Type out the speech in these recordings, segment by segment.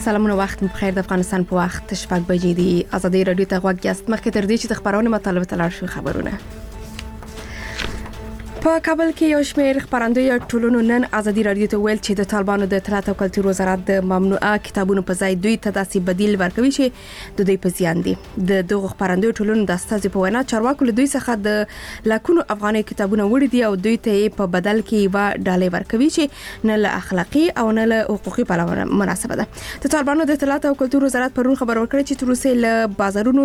سلامونه وخت بخیر. د افغانستان په وخت شپږ بجې دي. ازادي رادیو ته غوږ یاست. مخکې تر دې چې د خبرونو مطالبه تلل شو خبرونه په کابل کې یو شمېر خبرندوی ټولنو نن ازادي رادیو ته ویل چې د طالبانو د اطلاعات او کلتور وزارت د ممنوعه کتابونو په ځای دوی ته داسې بدیل ورکوي چې د دوی په زیان دي. د دغه خبرندوی ټولنو د استازي په وینا چارواکو له دوی څخه د لاکونو افغاني کتابونه وړي دي او دوی ته په بدل کې یو ډالۍ ورکوي چې نه له اخلاقی او نه له حقوقي پلوه مناسبه ده. د طالبانو د اطلاعات او کلتور وزارت پرون خبر ورکړ چې تر اوسه له بازارونو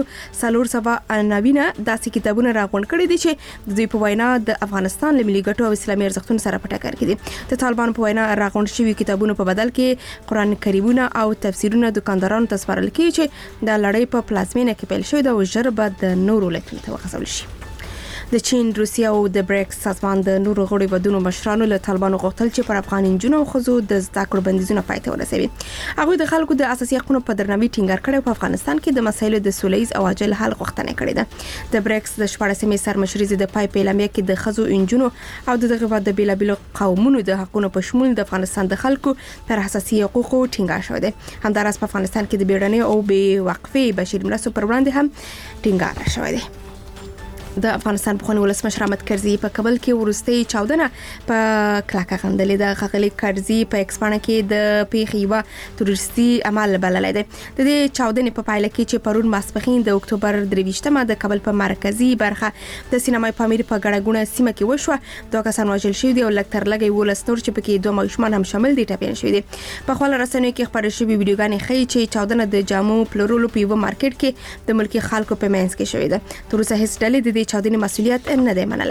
490 داسې کتابونه راغونډ کړي دي چې د دوی په وینا د افغانستان له ملي ګټو او اسلامي ارزښتونو سره په ټکر کې دي. د طالبانو په وینا راغونډ شوي کتابونو په بدل کې قرآن کریمونه او تفسیرونه دکاندارانو ته سپارل کیږي چې د لړۍ په پلازمینه کې پیل شوی د ژر به د نورو ولایتونو ته وغځول شي. د چین، روسیه او د بریکس سازمان د نورو غړو ودونو مشرانو له طالبانو غوښتل چې پر افغان نجونو او ښځو د زده کړو بندیزونه پای ته ورسوي. هغه د خلکو د اساسي حقوقو په درناوي ټینګار کړی په افغانستان کې د مسایلو د سولهییز او عاجل حل غوښتنه کړې ده. د بریکس د 14مې سرمشري د پای په اعلامیه کې د ښځو، نجونو او دغه د بیلابیلو قومونو د حقوقو په شمول د افغانستان د خلکو پر اساسي حقوقو ټینګار شوی دی. همداراز په افغانستان کې د بیړنۍ او بې وقفې بشري مرستو پر وړاندې هم ټینګار شوی دی. د افغانستان پخوانی ولسمشر احمد کرزي په کابل کې ورستۍ چاودنه په کلکه غندلې ده. خغلی کرزي په ایکس باندې کې د پیښې یو تروریستي عمل بللی دی. د دې چاودنې په پایله کې چې پرون ماسپښین د اکتوبر 23مه د کابل په مرکزی برخه د سینمای پامیر په ګڼه سیمه کې وشوه. دوه کسان وژل شوي دي او لږ تر لږه 12 نور چې پکې دوه ماشومان هم شامل دي ټپیان شوي دي. په خپل رسنیو کې خبرې شوې ویډیوګانې ښیي چې چاودنه د جامو پلورلو په یو مارکیټ کې د ملکی خلکو په منځ کې شوې ده. تر اوسه هیڅ ډلې د چاودنې مسؤلیت نه دی منلی.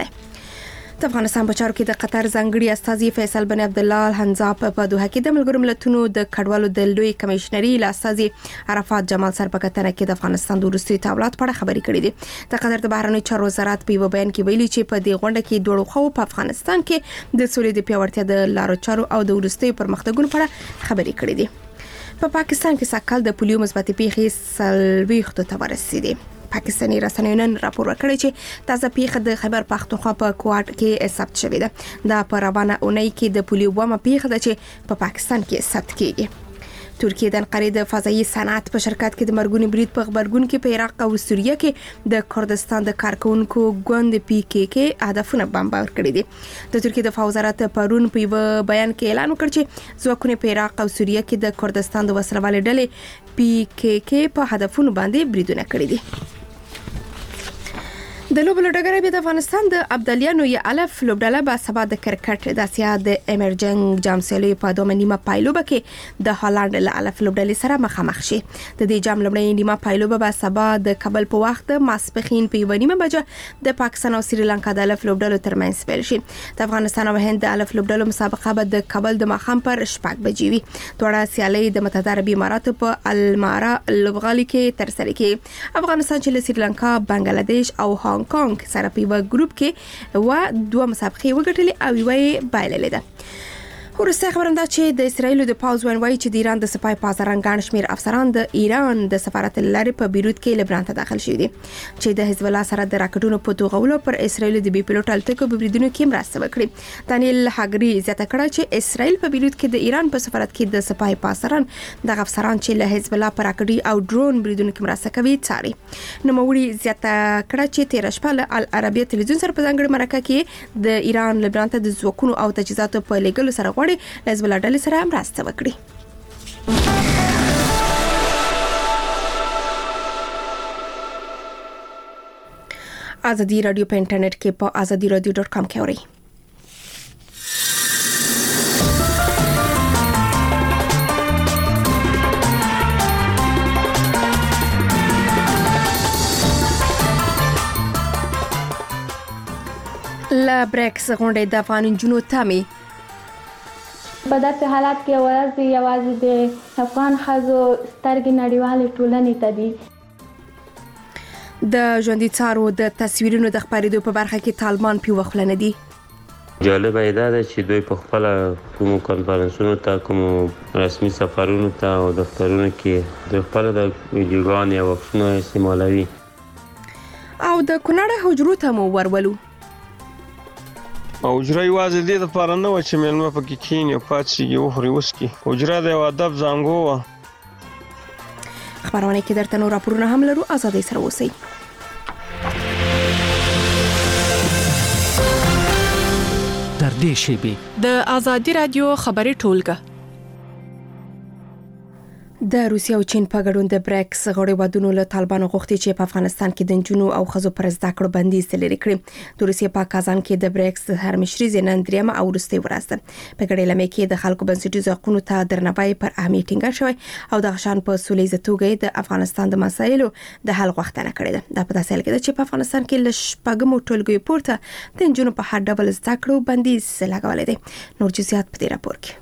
د افغانستان په چارو کې د قطر ځانګړي استازي فیصل بن عبد الله الحنزاب په دوحه کې د ملګرو ملتونو د کډوالو د لوی کمشنري له استازي عرفات جمال سره په کتنه کې د افغانستان د وروستي تحولات په اړه خبرې کړې دي. د قطر د بهرنیو چارو وزارت په یو بیان کې ویلي چې په دې غونډه کې دوه خو په افغانستان کې د سولې د پیاوړتیا د لارو چارو او د وروستي پرمختګونو په اړه خبرې کړې دي. په پاکستان کې سکهال د پولیو مثبتې پیښې سلويختو ته ورسېدي. پاکستاني رسنیو نن راپور ورکړی چې تازه پیښه د خیبر پختونخوا په کوټ کې ثبت شوې ده. دا په روانه اونۍ کې د پولیو ومه پیښه ده چې په پاکستان کې ثبت کیږي. ترکیه د انقرې د فضایي صنعت په شرکت کې د مرګونی برید په خبرګون کې په عراق او سوریه کې د کردستان د کارکونکو ګوند PKK هدفونه بمبار کړي دي. د ترکیه د وزارت پرون په یو بیان کې اعلان وکړ چې ځواکونه په عراق او سوریه کې د کردستان د وسلوالې ډلې PKK په هدفونو باندې بریدونه کړي دي. د لوبو لړګرې به د افغانستان د ابدالیانو یا الف لوبډله به سبا د کرکټ د اسیا د ایمرجنګ جام سیالي په دوه نیمه پایلوبه کې د هالند له الف لوبډلې سره مخامخ شي. د دې جام لومړی نیمه پایلوبه به سبا د کابل په وخت د ماسپښین په 1 بجه د پاکستان او سریلانکا د الف لوبډلو ترمنځ پیل شي. د افغانستان او هند د الف لوبډلو مسابقه به د کابل د ماښام پر 6 بجې وي. دوړه سیالي د متحده عربي اماراتو په المارا لوبغالي کې ترسره کیږي. افغانستان چې له سریلانکا، بنگلاديش او هانګ کانګ سره په یو ګروپ کې دوه مسابقې وګټلې او یوه بایللې ده. ورسته خبرنده چې د اسرایل د پاوز وایي چې د ایران د سپای پاسداران ګڼ شمېر افسران د ایران د سفارت لارې په بیروت کې لبنان ته داخل شوي دي چې د حزب الله سره د راکټونو په توغولو پر اسرایل د بي پيلوټ الوتکو په بریدونو کې مرسته وکړي. دانیل هاګری زیاته کړه چې اسرایل په بیروت کې د ایران په سفارت کې د سپای پاسداران د افسران چې له حزب الله پر راکټي او ډرون بریدونو کې مرسته کوي څاري. نوموړي زیاته کړه چې 13 شپه له العربیه تلویزیون سره په ځانګړي مرکه کې د ایران لبنان ته د ځواکونو او تجهیزاتو په لګلو سره حزب الله ډلې سره مرسته وکړي. ازادي رادیو په انټرنیټ کې په azadiradio.com کې اورئ. لا بریکس غونډې د افغان نجونو تامي په داسې حالات کې یوازې د افغان ښځو سترګې نړیوالې ټولنې ته دي. د ژوندۍ څارو د تصویرونو د خبرېدو په برخه کې طالبان پیوخله نه دي. جالب ایدا ده چې دوی په خپل کوم کانفرنسونو ته، کوم رسمي سفرونو ته او دفترونو کې د خپل د ویډیوګانې او عکسونو استعمالوي. او د کونړ حجرو ته مو ورولو. حجره یوازې دې لپاره نه و چې مېلمه پکې کښېني او پاتې شي وخوري وڅښي. حجره د یو ادب زانګو وه خبرونه کې درته نور راپورونه هم لرو. ازادي سره اوسئ. در دې شیبې د ازادي رادیو خبري ټولګه د روسیې او چین په ګډون د بریکس غړي ودونو له طالبانو غوښتي چې په افغانستان کې د جنونو او خزو پر زده کړو بندیز لري کړی. د روسیې په کازان کې د بریکس هر مشري نن درېمه او وروستۍ ورځ ده. په ګډه لمه کې د خلکو بنسټیزو حقوقو ته درناوی پر اهمیت ټینګار شوی او د غشان په سولېزه توګه د افغانستان د مسایلو د حل غوښتنه کړې ده. دا په داسې حال کې ده چې په افغانستان کې ل شپږمو ټولګیو پورته د جنونو په هر ډول زده کړو بندیز لګولې ده. نور جزئیات په دې راپور کې.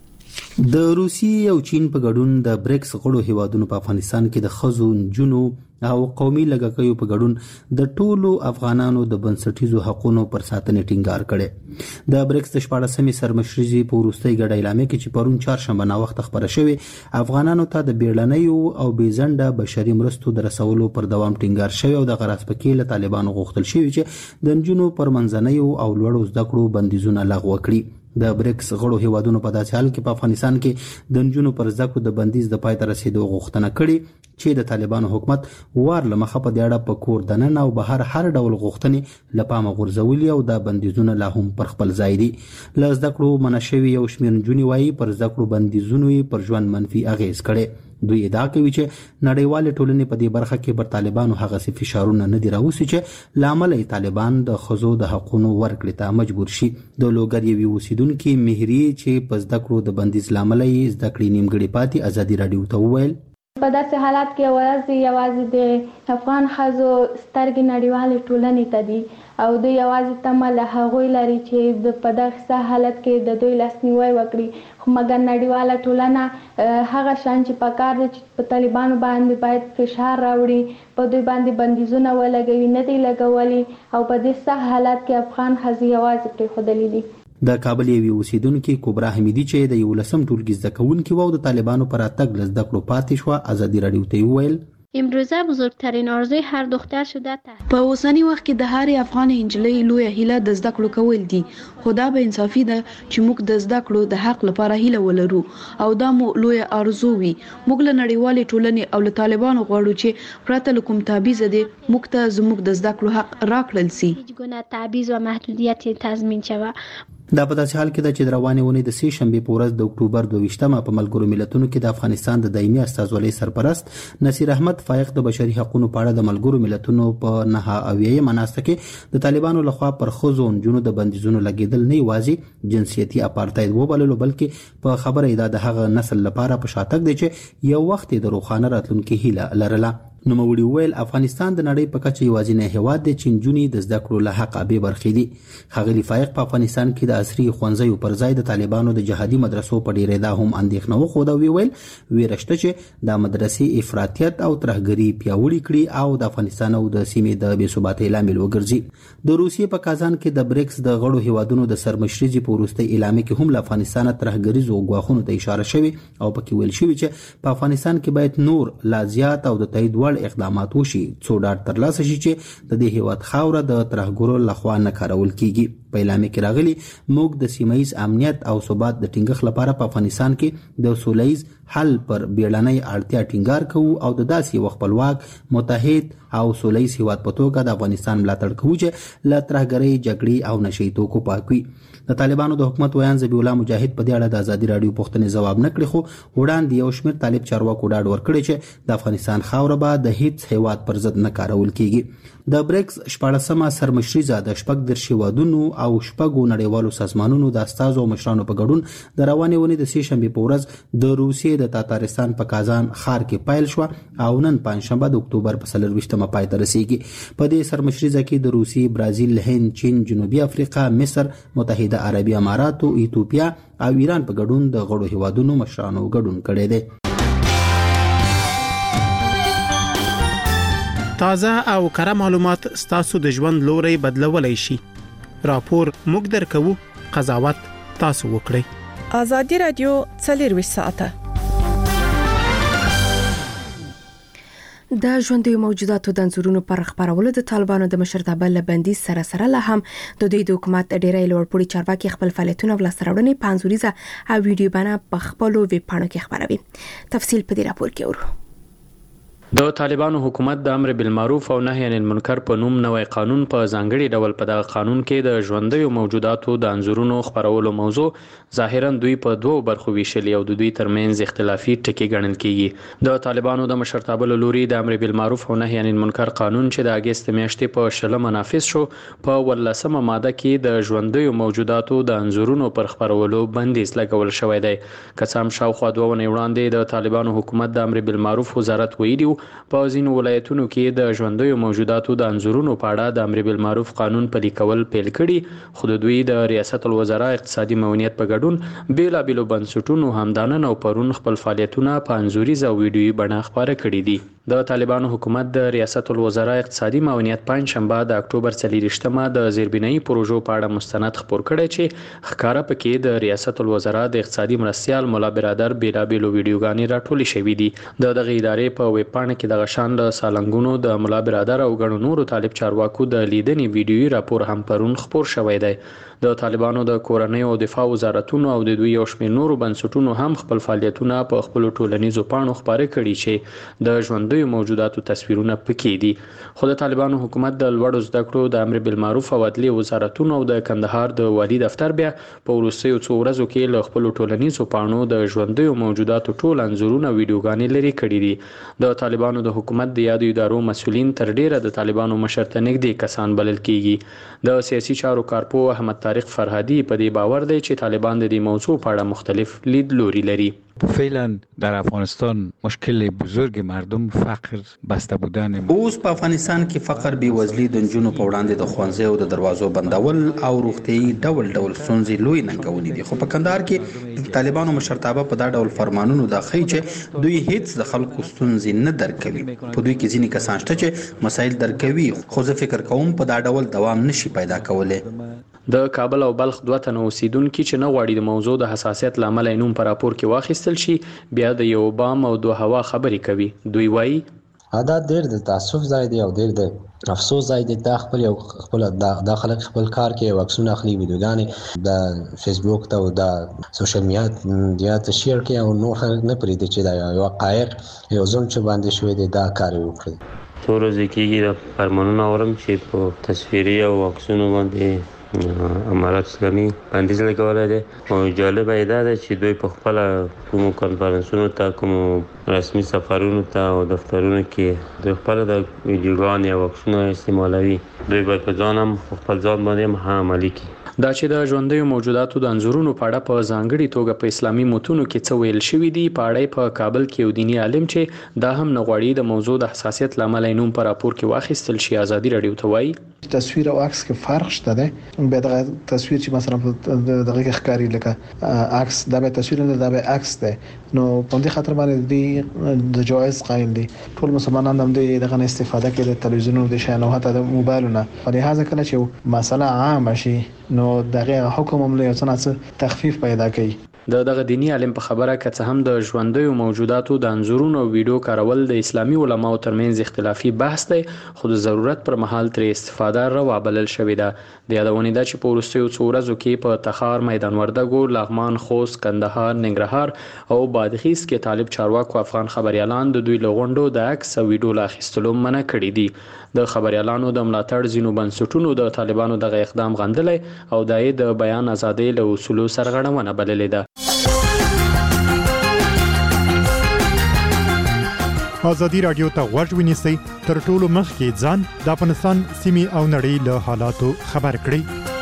د روسیې او چین په ګډون د بریکس غړو هیوادونو په افغانستان کې د خزو جنو او قومي لږکیو په ګډون د ټولو افغانانو د بنسټیزو حقوقو پر ساتنې ټینګار کړي. د بریکس د 14مې سرمشري په وروستۍ ګډه اعلامیه کې چې پرون چهارشنبه نا وخت خبره شوې افغانانو ته د بیړنیو او بېځنډه بشري مرستو د رسولو پر دوام ټینګار شوی او د غراسپکې له طالبانو غوښتل شوی چې د جنونو پر منځنیو او لوړو زده کړو بندیزونه لغوه کړي. د بریکس غړو هیوادونو په داسې حال کې په افغانستان کې د جنونو پر زده کړو د بندیز د پای ته رسیدو غوښتنه کړې چې د طالبانو حکومت وار لمخه په دیاړه په کور دننه او بهر هر ډول غوښتنې لپاره غورځولي او د بندیزونه لا هم پر خپل ځای دي. ل زده کړو منشوي او شمیر جنونی وایي پر زده کړو بندیزونه پر ژوند منفي اغیز کړي. دوی ادعا کوي چې نړیوال ټولنې په دې برخه کې پر طالبانو هغه سي فشارونه نه دی راوسی چې لامل طالبان د خزو د حقوقو ورکړې ته مجبور شي. د لوګریوي اوسیدونکو مهری چې په زده کړو د بندیز لامل یې زده کړې نیمګړې پاتې ازادي رادیو ته وویل په داسې حالات کې یوازې د افغان خزو سترګې نړیوالې ټولنې ته دي او دوی یوازې تمه له هغوی لري چې په دغه حالت کې د دوی لاسنیوی وکړي. خو مګر نړیواله ټولنه هغه شان چې په کار دي چې په طالبانو باندې باید فشار راوړي په دوی باندې بندیزونه ولګوي نه دی لګولي او په دې سخت حالت کې افغان خزې یوازې پرېښودلې دي. د کابل یوې اوسیدونکو کبرا حمیدی چې د 11م ټولګي زده کوونکي وو د طالبانو پر اتګ لزده کړو پاتې شو ازادي رادیو ته ویل امروزه بزرگترین آرزوی هر دختر شده په اوسنی وخت کې د هر افغان انجلۍ لوی هیله د زده کړو کول دي. خدا به انصافي ده چې موږ د زده کړو د حق لپاره هیله ولرو او دا مو لوی ارزو وي. موږ له نړیوالې ټولنې او له طالبانو غواړو چې پرته له کوم تابعیض دي موږ ته زموږ د زده کړو حق راکړل شي. هیڅ گونه تبعیض و محدودیت تضمین شوه. دا په داسې حال کې د چې روانې ونې د سې شنبه په ورځ د اکتوبر 22مه په ملګرو ملتونو کې د افغانستان د دایمي استازولۍ سرپرست نصیر احمد فائق د بشري حقوقو په اړه د ملګرو ملتونو په 9 مناسبت کې د طالبانو لخوا پر خزو جنونو د بندیزونو لګیدل نه یوازې جنسيتي اپارټاید وبللو بلکې په خبره ده د هغه نسل لپاره په شاتګ دی چې یو وخت د روخانه راتلونکي هیله لرله. نو موږ ویل افغانستان د نړۍ په کچه یوازینی هیواد دی چې جنونی د زده کړو له حق به برخې دي. خغلی فائق په افغانستان کې د عصري خوانځیو پر ځای د طالبانو د جهادي مدرسو په ډیره ده هم اندېښنه وخوده ویل ویرشته چې د مدرسې افراطیت او ترهګری پیاوړي کړي او د افغانستان او د سیمې د بې ثباتۍ لامل وګرځي. د روسیې په کازان کې د بریکس د غړو هیوادونو د سرمشري په وروستۍ اعلامیه کې هم له افغانستان ترهګریزو غواخونو ته اشاره شوی او پکې ویل شوی چې په افغانستان کې باید نور لا زیات او د تایید وړ اقدامات وشي څو ډاډ ترلاسه شي چې د دې هیواد خاوره د ترهګرو لخوا نه کارول کیږي. په اعلامیه کې راغلي موږ د سیمایي امنیت او ثبات د ټینګښت لپاره په افغانستان کې د سولهییز حل پر بیړنۍ اړتیا ټینګار کوو او د داسې خپلواک متحد او سولهییز هیواد په توګه د افغانستان ملاتړ کوو چې له ترهګرۍ جګړې او نشئی توکو پاک وي. د طالبانو د حکومت ویان ذبیح الله مجاهد په دې اړه د ازادي رادیو پوښتنې ځواب نه کړی خو وړاندې یو شمېر طالب چارواکو ډاډ ورکړی چې د افغانستان خاوره به د هیڅ هیواد پر ضد نه کارول کیږي. د بریکس 14مه سرمشري د شپږ درش هیوادونو او شپږو نړیوالو سازمانونو د استازو او مشرانو په ګډون د روانې ونې د سې شنبه په ورځ د روسیې د تاتارستان په کازان ښار کې پیل شو او نن پنځشنبه د اکتوبر په 24مه پای ته رسیدي. په دې سرمشري ځکه د روسیې، برازیل، هند، چین، جنوبي افریقا، مصر، متحده عربی امارات، ایتوپیا او ایران په ګډون د غړو هیوادونو مشرانو ګډون کړی دی. تازه او کره معلومات ستاسو د ژوند لوري بدلولای شي. راپور موږ درکو، قضاوت تاسو وکړئ. ازادي رادیو 24 ساعته د ژوندۍ موجوداتو د انځورونو پر خبرولو د طالبانو د مشرتابه لبندي سره له هم د دوی د حکومت ډیری لوړپوړي چارواکي خپل فعالیتونه ولستراوړنې پنځوريزه او ویډیو باندې په خپل ویب پاڼو کې خبروي. تفصیل په دې راپور کې ورو. د طالبانو حکومت د امر بالمعروف او نهي عن المنکر په نوم نوې قانون په ځانګړي ډول په دغه قانون کې د ژوندیو موجوداتو د انځورونو خپرولو موضوع ظاهرا دوی په دوو برخو ویشلي او د دوی ترمنځ اختلافي ټکي ګڼل کیږي. د طالبانو د مشرتابه له لوري د امر بالمعروف او نهي عن المنکر قانون چې د اگست میاشتې په 20 نافذ شو په 14مه ماده کې د ژوندیو موجوداتو د انځورونو پر خپرولو بندیز لګول شوی دی. قسم شاوخوا 2 ونې وړاندې د طالبانو حکومت د امر بالمعروف وزارت ویلي په ځینو ولایتونو کې د ژوندیو موجوداتو د انځورونو په اړه د امر بالمعروف قانون پلي کول پیل کړي، خو د دوی د ریاست الوزرا اقتصادي معاونیت په ګډون بیلابېلو بنسټونو همدانن او پرون خپل فعالیتونه په انځوري او ویډیويي بڼه خپاره کړي دي. د طالبانو حکومت د ریاست الوزرا اقتصادي معاونیت پنځشنبه د اکتوبر 24مه د زیربنایي پروژو په اړه مستند خپور کړی چې ښکارا پکې د ریاست الوزرا د اقتصادي مرستیال مولا برادر بیلابېلو ویډیوګانې راټولې شوې دي. د دغه ادارې په ویب پاڼه کې د غشان له سالنګونو د مولا برادر او ګڼو نورو طالب چارواکو د لیدنې ویډیويي راپور هم پرون خپور شوی دی. د طالبانو د کورنۍ او دفاع وزارتونو او د دوی یو شمېر نورو بنسټونو هم خپل فعالیتونه په خپل ټولنیزو پاڼو خپاره کړي چې د ژوندیو موجوداتو تصویرونه پکې دي. خو د طالبانو حکومت د لوړو زده کړو د امر بالمعروف او عدلي وزارتونو او د کندهار د والی دفتر بیا په وروستیو څو ورځو کې له خپل ټولنیزو پاڼو د ژوندیو موجوداتو ټول انځورونه ویډیوګانې لري کړي دي. د طالبانو د حکومت د یادو ادارو مسؤلین تر ډیره د طالبانو مشرته نږدې کسان بلل کیږي. د سیاسي چارو کارپو احمد طارق فرهادی په دې باور دی چې طالبان د دې موضوع په اړه مختلف لیدلوري لري. فعلا در افغانستان مشکل بزرگ مردم فقر بسته بودن اوس په افغانستان کې فقر، بیوزلي، د نجونو په وړاندې د ښوونځیو د دروازو بندول او روغتیايي ډول ستونزې لوی ننګونې دي. خو په کندهار کې د طالبانو مشرتابه په دا ډول فرمانونو دا ښیي چې دوی هیڅ د خلکو ستونزې نه درک کوي. په دوی کې ځینې کسان شته چې مسایل درک کوي، خو زه فکر کوم په دا ډول دوام نشي پیدا کولی. د کابل او بلخ 2 تنه اوسیدونکو چې نه غواړي د موضوع د حساسیت لامل نوم پر راپور کې واخیستل شي بیا د یو بام او دوه هوا خبرې کوي. دوی وایي دا ډېر د تاسف ځای دی او ډېر د افسوس ځای دی. دا خپل داخله خپل کار کې وکسونه اخلي، ویډیوګانې د فیسبوک ته او د سوشل میډیا ته شیر کوي او نور خلک نه پرېږدي چې دا یو حقایق یو ظلم چې باندې شوی دی دا کار وکړي. څو ورځې کېږي د فرمانونه اورم چې په تصویري او عکسونو باندې امارات اسلامي بندیز لګولی دی. او جالبه یې دا ده چې دوی په خپله کومو کنفرانسونو ته، کومو رسمي سفرونو ته او دفترونو کې دوی خپله د ویډیوګانې او عکسونه استعمالوي. دوی باید په ځان هم خپل ځان باندې هم عملي کړي. دا چې د ژوندیو موجوداتو د انځورونو په اړه په ځانګړي توګه په اسلامي متونو کې څه ویل شوي دي، په اړه په کابل کې یو دیني عالم چې دا هم نه غواړي د موضوع د حساسیت لامل نوم په راپور کې واخیستل شي ازادي رادیو ته وایي تصویر او عکس کې فرق شته ده. به دغه تصویر چې مثلا دغه کې ښکاری لکه عکس دا به تصویر نه دا به عکس ده، نو په دې خاطر باندې د جواز قائل دي. ټول مسلمانان هم دغه استفاده کوي د تلویزیونونو د شانو حتی د موبایلونو. په لحاظ کله چې مسله عام شي نو دغه حکم هم له څه تخفیف پیدا کوي. د دغه دینی عالم په خبره که څه هم د ژوندیو موجوداتو د انځورونو او ویډیو کارول د اسلامي علماو ترمنځ اختلافي بحث دی، خو د ضرورت پر مهال ترې استفاده روا بلل شوې ده. د یادونې ده چې په وروستیو څو ورځو کې په تخار، میدان وردګو، لغمان، خوست، کندهار، ننګرهار او بادغیس کې طالب چارواکو افغان خبريالان د دوی له غونډو د عکس او ویډیو لا اخیستلو منع کړي دي. د خبريالانو د ملاتړ ځینو بنسټونو د طالبانو دغه اقدام غندلی او د بیان ازادۍ له اصولو سرغړونه بللې ده. ازادي رادیو ته غوږ ونیسئ، تر ټولو مخکې ځان د افغانستان سیمې او نړۍ له حالاتو خبر کړئ.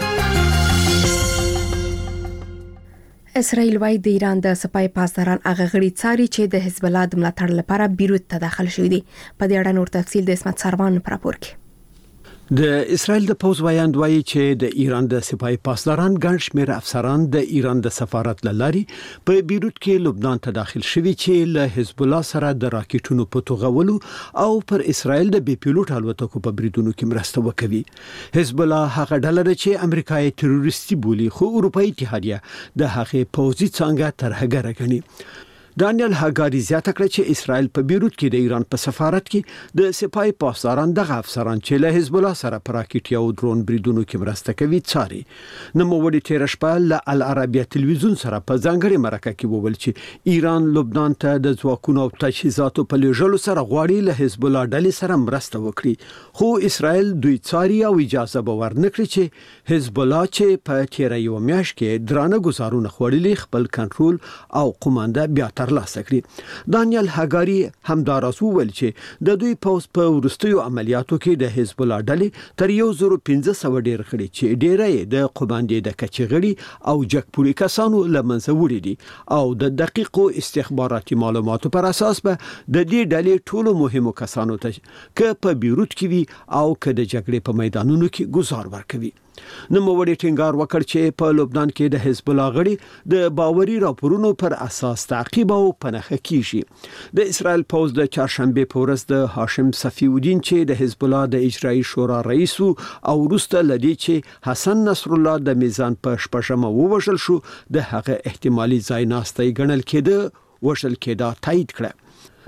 اسرائیل وايي د ایران د سپای پاسداران هغه غړي څاري چې د حزب الله د ملاتړ لپاره بیروت ته داخل شوي دي. په دې اړه نور تفصیل د اسمت سروان په راپور کې. د اسرائیل د پوز وایند وایي چې د ایران د سپای پاسداران ګڼ شمېر افسران د ایران د سفارت لاري په بیروت کې لبنان ته داخل شوي چې له حزب الله سره د راکټونو په توغولو او پر اسرائیل د بي پيلوټ الوتکو په بریدونو کې مرسته وکوي. حزب الله هغه ډله ده چې امریکا یې تروریستي بولي، خو اروپאי اتحادیه د هغه پوځي څنګه ترهګر غني. دانیل هاګاری زیاته کړه چې اسرائیل په بیروت کې د ایران په سفارت کې د سپای پاسداران دغه افسران چې له حزب الله سره پر راکټ او درون بریدونو کې مرسته کوي څاري. نوموړي تیر شپه له العربیه تلویزیون سره په ځانګړي مرکه کې وویل چې ایران لبنان ته د ځواکونو او تجهیزاتو په لېږلو سره غواړي له حزب الله ډلې سره مرسته وکړي، خو اسرائیل دوی څاري او اجازه به ورنکړي چې حزب الله چې په تیر یو میاشت کې درانه ګزارونه خوړلي خپل کنټرول او قومانده بیا ترلاسه کړي. دانیل هاګاری همداراز وویل چې د دوی پوز په وروستیو عملیاتو کې د حزب الله ډلې تر 1500 ډیر کړي چې ډیره د قوماندې د کچغړي او جګپوري کسانو لمنځه وړي دي او د دقیقو استخباراتي معلوماتو پر اساس به د دې ډلې ټولو مهمو کسانو ته ک په بیروت کې وي او ک د جګړې په میدانونو کې گزار ورکوي. نوموړي ټینګار وکړ چې په لبنان کې د حزب الله غړي د باوري راپورونو پر اساس تعقیب او پنهخه کیږي. د اسرائیل پوز د چهارشنبه په ورځ د هاشم صفی الدین چې د حزب الله د اجرایی شورا رئیس او وروسته لدی چې حسن نصر الله د میزان په شپږمه ووژل شو د هغه احتمالي ځای ناستي ګڼل کېده وشل کېده تایید کړه.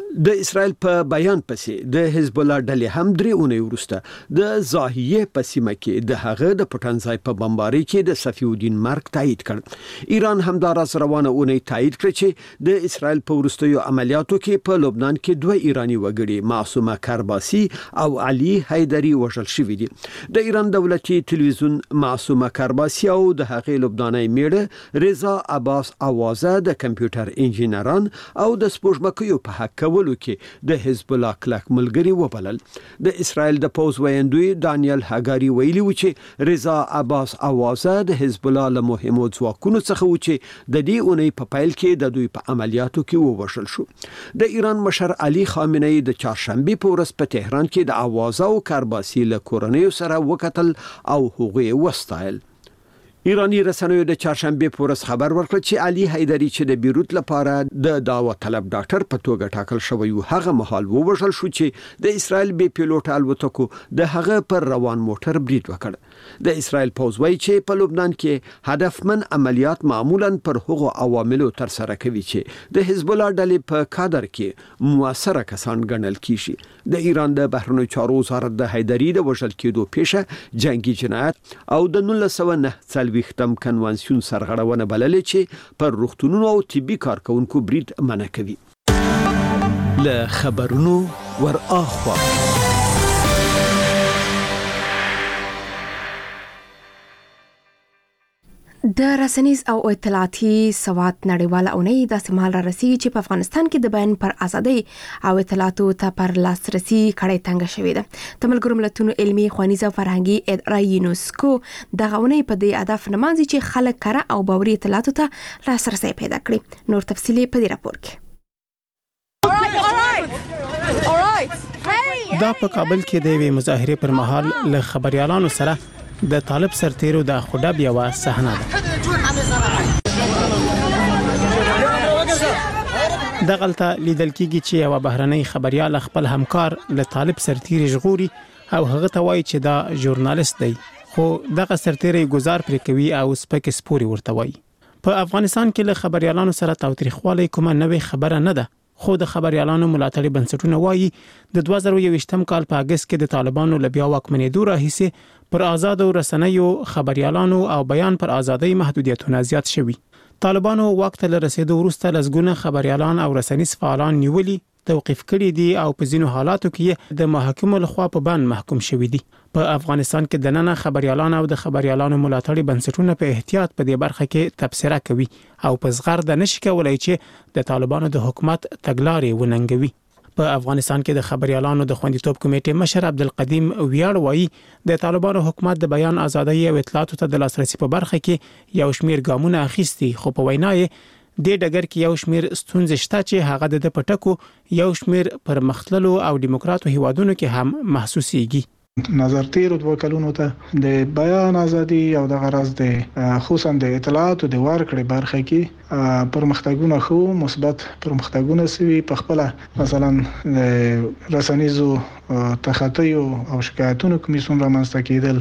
د اسرائیل په بیان پسې د حزب الله ډلې هم درې اونۍ وروسته د زاهیه په سیمه کې د هغه د پټنځای په بمباري کې د صفی الدین مرګ تایید کړ. ایران همداراز روانه اونۍ تایید کړ چې د اسرائیل په وروستیو عملیاتو کې په لبنان کې دوه ایرانی وګړي معصومه کرباسی او علي حیدری وژل شوي دي. د ایران دولتي تلویزیون معصومه کرباسی او د هغې لبناني میړه رضا عباس اوازه د کمپیوټر انجینران او د سپوږمکیو په حق کې د حزب الله کلک ملګری وبلل. د اسرائیل د پوز ویاندوی دانیل هاګاری ویلي و چې رضا عباس اوازه د حزب الله له مهمو ځواکونو څخه و چې د دې اونۍ په پیل کې د دوی په عملیاتو کې ووژل شو. د ایران مشر علي خامنه‌ای د چهارشنبه په ورځ په تهران کې د اوازه او کرباسی له کورنیو سره وکتل او هغوی وستایل. ایرانی رسنیو د چهارشنبه په ورځ خبر ورکړ چې علي حیدری چې د بیروت لپاره د دعوت طلب ډاکټر په توګه ټاکل شوی و هغه مهال ووژل شو چې د اسرائیل بي پیلوټ الوتکو د هغه پر روان موټر برید وکړ. د اسرائیل پوز وایي چې په لبنان کې هدفمن عملیات معمولا پر هغو عواملو تر سره کوي چې د حزب الله ډلې په کادر کې موثره کسان ګڼل کیږي. د ایران د بهرنیو چارو وزارت د حیدری د وژل کېدو پیښه جنگي جنایت او د 1990 وختم کنوانسیون سرغړونه بللې چې پر روغتونونو او طبي کارکونکو برید منع کوي. له خبرونو ور اخوا د رسنیز او اطلاعاتي سواد نړیواله اونۍ د سمال را رسیدي چې په افغانستان کې د بیان پر ازادۍ او اطلاعاتو ته پر لاسرسي کړي تنګ شوې ده. د ملګرو ملتونو علمي خوانیزه فرهنګي ادارې یونسکو د غونې په دې هدف نمانځي چې خلک کره او باوري اطلاعاتو ته لاسرسي پیدا کړي. نور تفصیلی په دې راپور کې. دا په کابل کې د یوې مظاهرې پر مهال له خبريالانو سره د طالب سرتیرو د خډب یو صحنه ده. دغلته لیدل کېږي چې یو بهرنۍ خبريال خپل همکار له طالب سرتیري ژغوري او هغه ته وایي چې دا ژورنالیست دی، خو دغه سرتیري گزار پرې کوي او سپک سپوري ورته وایي. په افغانستان کې له خبريالانو سره تاوتریخوالی کومه نوې خبره نه ده، خو د خبريالانو ملاتړي بنسټونه وایي د 2021م کال په اگست کې د طالبانو له بیا واکمنېدو راهیسې پر آزادو رسنیو خبريالانو او بیان پر ازادۍ محدودیتونه زیات شوي. طالبانو واک ته رسیدو وروسته لسګونه خبريالان او رسنیز فعالان نیولي، توقيف کړي دي او په ځینو حالاتو کې د محاکمو لخوا په بند محکوم شوي دي. په افغانستان کې د نن خبريالان او د خبريالانو ملاتړي بنسټونه په احتیاط په دې برخه کې تبصره کوي او په صغر د نشي کولای چې د طالبانو د حکومت تګلارې وننګوي. په افغانستان کې د خبريالانو د خوندیتوب کمیټې مشر عبدالقدیم ویاړ وایي د طالبانو حکومت د بیان ازادۍ او اطلاعاتو ته د لاسرسي په برخه کې یو شمیر ګامونه اخیستي، خو په وینا یې د ډګر کې یو شمیر ستونزې شته چې هغه د پټکو یو شمیر پر مختللو او دیموکراتو هیوادونو کې هم محسوسيږي. نظر تیر دوه کلونو ته د بیان ازادي او د غرض د خصوصا د اطلاعات او د ورکړې برخه کې پرمختګونه خو مثبت پرمختګونه سوي په خپل مثلا رسنیزو تخطیو او شکایتونو کمیسیون رامنځته کېدل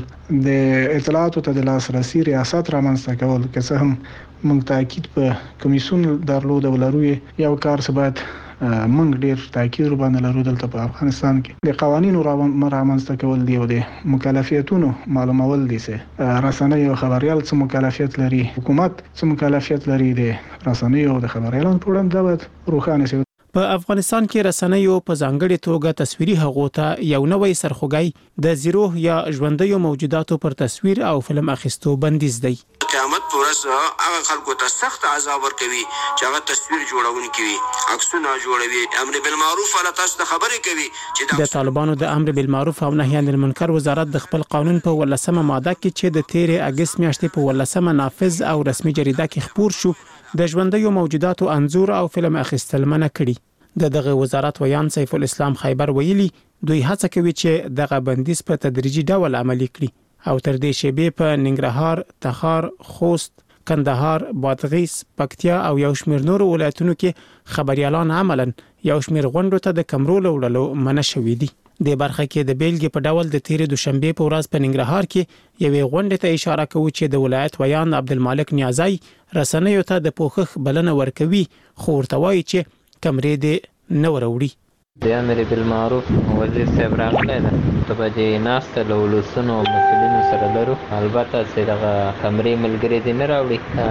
د اطلاعاتو ته د لاسرسي ریاست رامنځته کول که څه هم موږ تاکید په کمیسیون درلود ولرو یو کار څه باید موږ ډیر تاکید باندې لرو دلته په افغانستان کې د قوانینو رامنځته کول دی او د مکلفیتونو معلومول دي چې رسنۍ او خبريال څه مکلفیت لري حکومت څه مکلفیت لري د رسنۍ او د خبريالانو په وړاندې دا باید روښانه شي. په افغانستان کې رسنۍ په ځانګړي توګه تصویري هغو ته یو نوې سرخوږی د زیرو یا ژوندۍ موجوداتو پر تصویر او فلم اخیستو بندیز دی. قیامت پرسه هغه خلکو ته سخت عذاب ورکوي چې هغه تصویر جوړونکي وي عکسونه جوړوي امر بالمعروف ولا تاسو خبرې کوي چې د طالبانو د امر بالمعروف او نهي عن المنکر وزارت د خپل قانون په 18مه ماده کې چې د 13 اگست میاشتې په 18مه نافذ او رسمي جریده کې خپور شو د ژوندۍ موجوداتو انځور او فلم اخیستل منع کړي. دغه وزارت ویان سیف الاسلام خیبر ویلي دوی هڅه کوي چې دغه بندیز په تدریجي ډول عملي کړي او تر دې شیبې په ننګرهار، تخار، خوست، کندهار، بادغیس، پکتیا او یو شمېر نور ولایتونو کې خبريالان عملاً یو شمېر غونډو ته د کمرو وړلو منع شوي دي. د برخه کې د بیلګې په ډول د 13 دوشنبه په ورځ په ننګرهار کې یوې غونډې ته اشاره کوي چې د ولایت ویان عبدالمالک نیازی رسنیو ته د پوښښ بلنه ورکوي خو ورته وایي چې کمرې دې نه وروړي. د امر بالمعروف وزیر صاحب راغلی ده ته به دې ناسته له ولسونو او مسؤلینو سره لرو البته چې دغه کمرې ملګري دې نه راوړي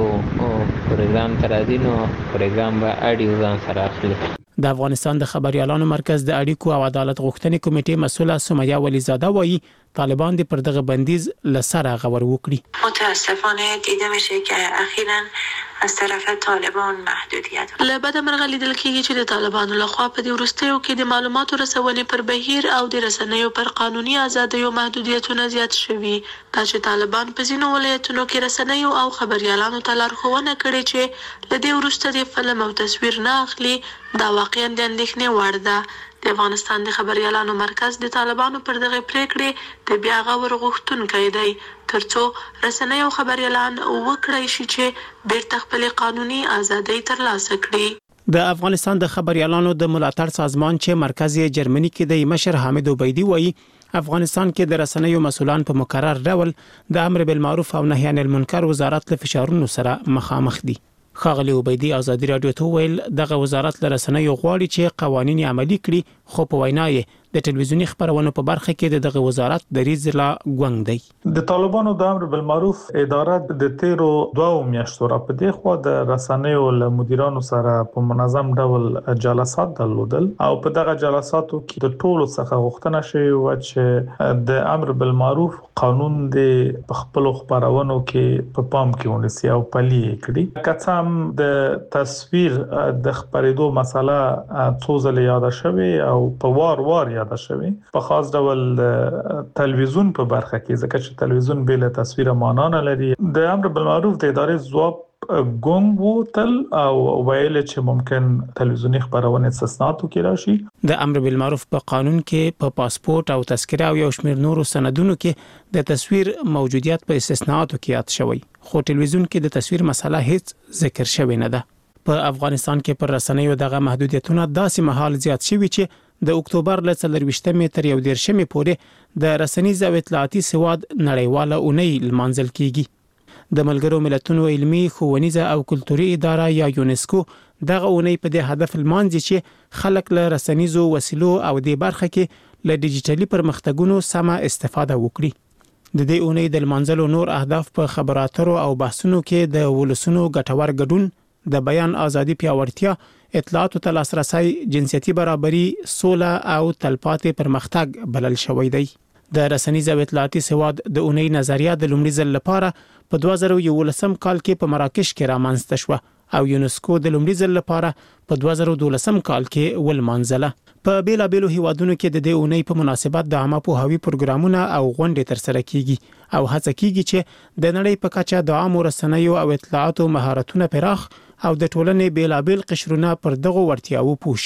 اډیو پروګرام ته راځي نو پروګرام به اډیو ځان سره اخلي. د افغانستان د خبريالانو مرکز د اړیکو او عدالت غوښتنې کمیټې مسؤله سمیه ولیزاده وایي طالبان د پر دغه بندیز لسره غور وکړي. متاسفانه دیده میشه که اخیراً از طرف طالبان محدودیت لبد مرغلي دل کېږي چې د طالبانو لخوا په دې وروستیو کې د معلوماتو رسونې پر بهیر او د رسنیو پر قانوني ازادیو محدودیتونه زیات شوي. دا چې طالبان په ځینو ولایتونو کې رسنیو او خبريالانو ته لارښوونه کړې چې له دې وروسته د فلم او تصویر نه اخلي دا واقعا د اندېښنې وړ ده. د افغانستان د خبريالانو مرکز د طالبانو پر دغه پریکړې د بیا غور غوښتونکی دی ترڅو رسنۍ او خبريالان وکړای شي چې بیرته خپل قانوني ازادي ترلاسه کړي. د افغانستان د خبريالانو د ملاتړ سازمان چې مرکز یې جرمني کې د مشر حامد عبیدی وایي افغانستان کې د رسنیو مسولان په مقرر ډول د امر بالمعروف او نهي عن المنکر وزارت له فشارونو سره مخامخ دي. خاغلی عبیدی ازادي رادیو ته ویل دغه وزارت له رسنیو غواړي چې قوانين عملي کړي خو په وینا یې د ټلویزیونی خبرونو په برخه کې دغه وزارت دریځ لا ګونګ دی. د طالبانو د امر بالمعروف اداره د 13 میاشتو را په دی خو د رسنیو له مدیرانو سره په منظم ډول جلسات درلودل او په دغه جلساتو کې د ټولو څخه غوښتنه شوې و چې د امر بالمعروف قانون د خپل خبرونو کې په پام کې ونیسي او پلي کړي. کڅم د تصویر د خبرېدو مسله څو ځله یاد شوه او په وار یاد شوه په خاص ډول تلویزیون په برخه کې ځکه چې تلویزیون بل تصویر معنا نه لري. د امر بالمعروف د ادارې ځواب ګونګ وو تل او ویل چې ممکن تلویزیونی خبرونه استثناءات کې راشي. د امر بالمعروف په قانون کې په پاسپورت او تذکره او یو شمېر نورو سندونو کې د تصویر موجودیت په استثناءاتو کې یاد شوی خو تلویزیون کې د تصویر مسله هیڅ ذکر شوی نه ده. په افغانستان کې پر رسنیو دغه محدودیتونه داسې مهال زیات شوي چې د اکتوبر ل 24 تر 11 پورې د رسنیز او اطلاعاتي سواد نړیواله اونۍ لمانځل کیږي. د ملګرو ملتونو علمي ښوونیزه او کلتوري اداره یا یونسکو دغه اونۍ په دې هدف لمانځي چې خلک له رسنیزو وسیلو او د برخه کې له ډیجیټلي پرمختګونو سمه استفاده وکړي. د دې اونۍ د لمانځلو نور اهداف په خبراتو او بحثونو کې د ولسونو ګټور ګډون، د بیان ازادي پیاوړتیا، اطلاعاتو ته لاسرسي، جنسيتي برابري، سوله او تلپاتې پرمختګ بلل شوی دی. د رسنیز او اطلاعاتي سواد د اونۍ نظریه د لومړي ځل لپاره په 2011 کال کې په مراکش کې رامنځته شو او یونسکو د لومړي ځل لپاره په 2012 کال کې ولمانځله. په بیلابېلو هیوادونو کې د دې اونۍ په مناسبت د عامه پوهاوي پروګرامونه او غونډې ترسره کیږي او هڅه کیږي چې د نړۍ په کچه د عامو رسنیو او اطلاعاتو مهارتونه پراخ او د ټولنې بیلابېل قشرونه پر دغه ورتیاو پوښي.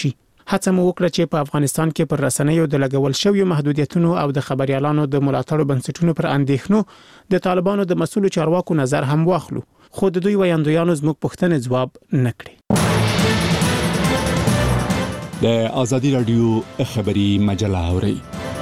هڅه مو وکړه چې په افغانستان کې پر رسنیو د لګول شویو محدودیتونو او د خبريالانو د ملاتړ بنسټونو پر اندېښنو د طالبانو د مسؤل چارواکو نظر هم واخلو، خو د دوی ویاندویانو زموږ پوښتنې جواب نکړي. د آزادي رادیو خبري مجله اوري.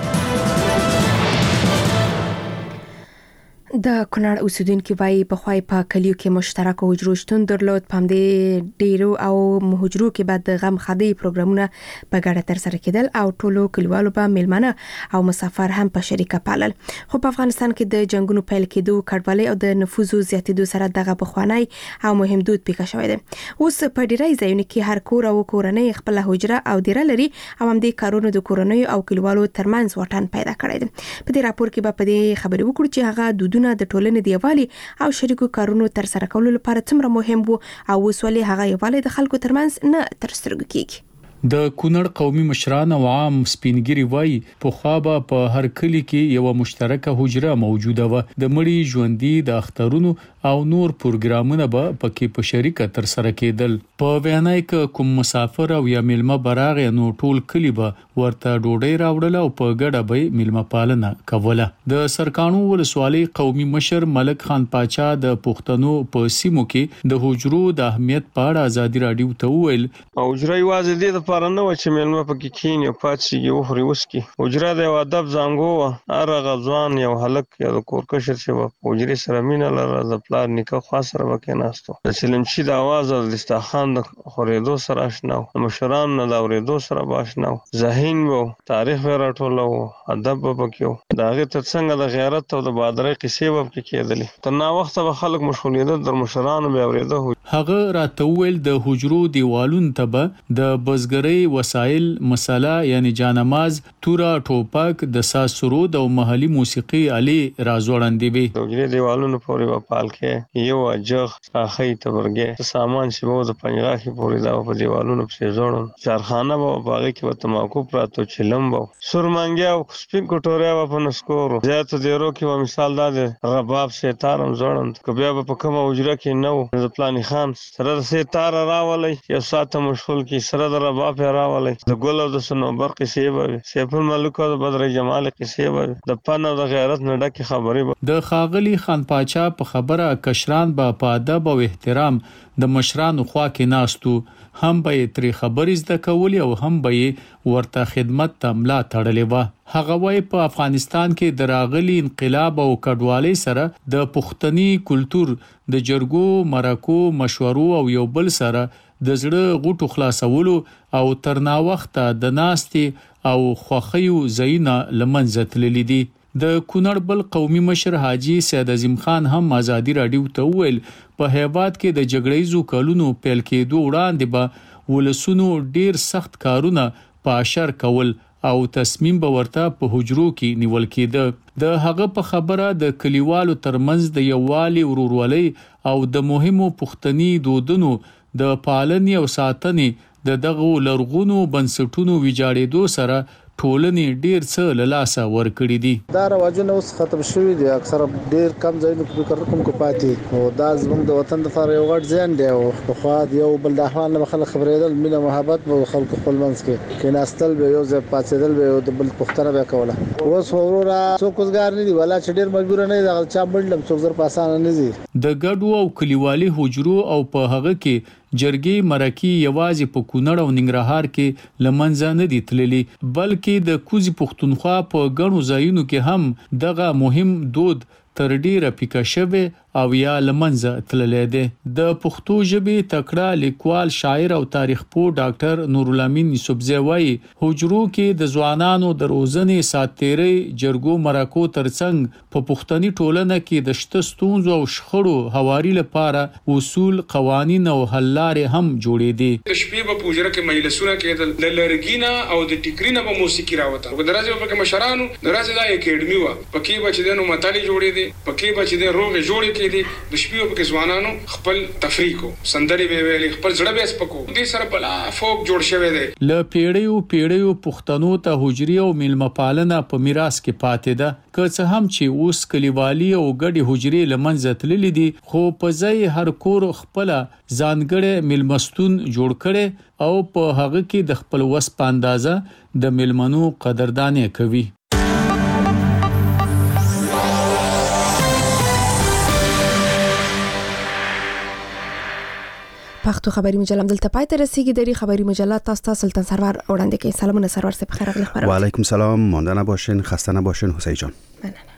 د کونړ اوسیدونکو وايي په خوای په کلیو کې مشترک حجرو شتون درلود، پام دې ډیرو او مهاجرو کې بعد د غم خدي پروګرامونه په ګډه تر سره کېدل او ټولو کلیوالو په میلمانه او مسافر هم په شریکه پالل. خو په افغانستان کې د جنگونو پیل کېدو کډوالۍ او د نفوذ زیاتېدو سره دغه بخوانی او مهم دود پیښ شوی دی. اوس په ډیری ځایونو کې هر کور او کورنۍ خپل حجره او دیره لري او هم د کارونو د کورنۍ او کلیوالو ترمنځ واټن پیدا کړی دی. په دې راپور کې به په دې خبرې وکړو چې هغه دودونه د ټولنې د یووالي او شریکو کارونو تر سره کولو لپاره څومره مهم وو او وسولې هغه یووالي د خلکو ترمنځ نه تر سترګو کیږي. د کونړ قومي مشران او عام سپینګری وای په خوابه په هر کلی کې یو مشترکه حجره موجوده و. د مړي ژوندۍ د اخترونو او نور پروګرامونه به پکې په شریکه تر سره کېدل. په وینای کې کوم مسافر او یا میلمه براغه نو ټول کلی به ورته ډوډۍ راوړل او په ګډه به میلمه پالنه کوله. د سرکانو ولسوالۍ قومي مشر ملک خان پاچا د پښتنو په سیمو کې د حجرو د اهمیت په اړه آزادي رادیو ته وویل. حجره یوازې د پرنه و چې میلمه پکې کینی او پاتشي او خوري وسکي. حجره د ادب زنګو هر غزوان یو هلک یا د کورکشر چې په حجره سره مینه لره د پلار نیکه خاصره وکیناستو. د چلمچي د आवाज او د استخوان د خورېدو سره آشنا و. مشران نه د اورېدو سره باشنا و. ذهین و تاریخ ورټولو ادب وبکیو. داغه ترڅنګ د غیرت او د بادرۍ قصې وب کېدلې. تر نا وخت به خلک مشغولیدل در مشران به اورېدو. هغه راتوول د حجرو دیوالون ته د بزګر وسایل مساله یعنی جانماز تورا ټوپک د ساسرود او محلي موسیقي علي رازوړندې وي. د دیوالونو پورې په پال کې یو اجغ اخی تبرګه سامان چې وو د پنجراخي پورې دا په دیوالونو په زوړون چارخانه وو باغ کې وته تماکو پراتو چلم وو سرمنګیا او سپین کوټوریا په نسکورو زیات دیرو کې مثال دا د رباب ستارم زوړند کبیا په کومه حجره کې نو د پلان خان سره ستاره راولې یو ساته مشغول کې سره د رباب راولې د ګل او د سنوبر قصې به سیف الملک او د بدر جمال قصې به د پن او د غیرت نه ډکه خبرې به. د خاغلی خان پاچا په خبره کشران به په ادب او احترام د مشرانو خوا کې ناستو، هم به تری خبرې زده کولې او هم به ورته خدمت ته ملا تړلې و. هغه وای په افغانستان کې د راغلي انقلاب او کډوالۍ سره د پښتني کلچر د جرګو مرکو مشورو او یو بل سره د زړه غوټو خلاصولو او ترنا وخت د ناستي او خوخیو زینا لمنځه تللی دي. د کونړ بل قومي مشر حاجی سید عظیم خان هم آزادي رادیو ته ویل په هیواد کې د جګړې زو کلونو پیل کېدو وړاندې به ولسونو ډیر سخت کارونه په اشر کول او تصمیم به ورته په حجرو کې نیول کېده. د هغه په خبره د کلیوالو ترمنځ د یووالي ورورولۍ او د مهمو پښتني دودونو د پالنې او ساتنې د دغه لرغونو بنسټونو ویجاړېدو سره ټولنې ډیر څه له لاسه ورکړي دي. دا رواجونه اوس ختم شوي دي، اکثره ډیر کم ځایونه کې فکر کوم کو پاتې او دا زموږ د وطن لپاره یو غټ زیان دی. او په خوا یو بل د احوال نه خلک خبرېدل، مینه محبت به خلکو خپل منځ کې ناستل به یو ځای پاتېدل به د بل پښتنه به کوله. اوس ورورا څوک وزګار نه دی ولا چې ډیر مجبور نه دی دا چا بلډم څوک زر پاسانه نه دي. د ګډو او کلیوالي حجرو او په هغه کې جرګې مرکي یوازې په کونړ او ننګرهار کې لمنځه نه دي تللي، بلکې د کوزي پښتونخوا په ګڼو ځایونو کې هم دغه مهم دود تر ډیره پیکه شوه او یا لمنځه تللی دی. د پښتو ژبې تکړه لیکوال شاعر او تاریخ پوه ډاکټر نور الامین یوسفزی وایي حجرو کې د ځوانانو د روزنې ساتېري جرګو مرکو ترڅنګ په پښتني ټولنه کې د شته ستونزو او شخړو هواري لپاره اصول قوانین او حل لارې هم جوړې دي. شپې په حجره کې مجلسونه کېدل، د لرګینا او د ټیکرینه په موسیقي راوته په درازي په مشرانو درازي د اکیډمي و پکې بچ دنو متالي جوړې دي، پکې بچ د روغ جوړې کې دي د شپې په کې ځوانانو خپل تفریح کو سندري به ویلي خپل زړه به سپکو دې سره بلا فوک جوړ شوی دی ل پیړیو پښتنو ته حجري او میلمه پالنه په میراث کې پاتې ده که څه هم چې اوس کلیوالي او ګډي حجري لمنځه تللې دي خو په ځای هر کور خپل ځانګړي میلمستون جوړ کړي او په هغه کې د خپل وس په اندازه د میلمنو قدرداني کوي پښتو خبري مجله دلته پای ته رسیدي. دری خبري مجله تاسو سلطان سرور وړاندې کوي. سلامونه سرور سپخره غل خبر. و علیکم سلام. مانده نباشین، خسته نباشین حسین جان.